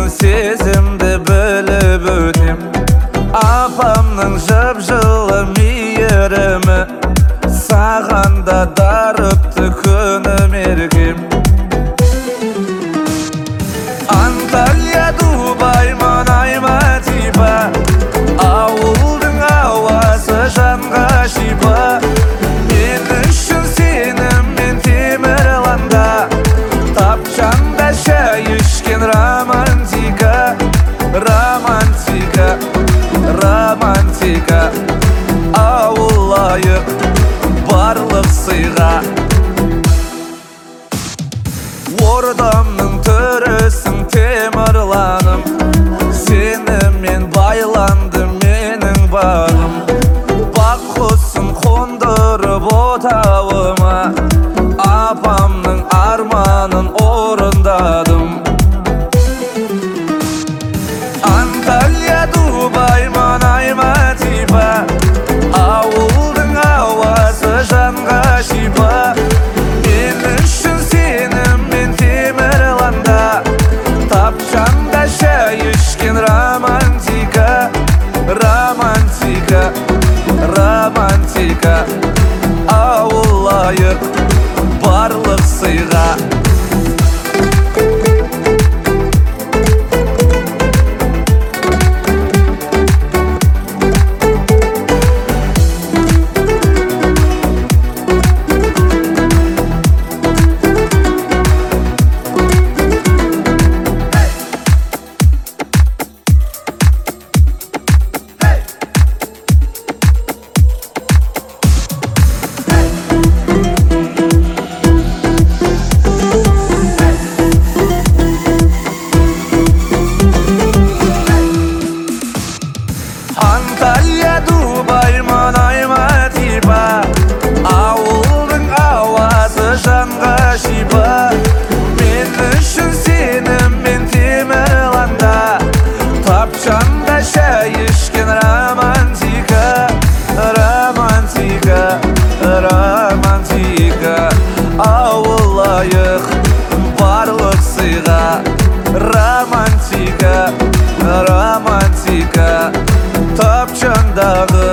сезімді біліп өтем. Апамның жып-жылы мейірімі саған да дарыпты күнім еркем. Анталия, Дубай, Манай, Матипа, ауылдың ауасы жанға шипа. Мен үшін сеніммен Темірланда тапчанда шай ішкен романтика. Романтика, романтика, ауыл лайық барлық сыйға. Ордамның түрісің Темірланым, сенімен байланды менің бағым. Бақ құсын қондырып отауыма, апамның арманын орындадым. Анталия, Дубай, Манай, Матипа, ауылдың ауасы жанға шипа. Мен үшін сеніммен Темірланда тапчанда шай ішкен романтика. Романтика, романтика, ауыл лайық барлық сыйға. Анталия, Дубай, Манай, Матипа, ауылдың ауасы жанға шипа. Мен үшін сеніммен Темірланда тапчанда шай ішкен романтика. Романтика, романтика, ауыл лайық барлық сыйға. Романтика, романтика, тапчандағы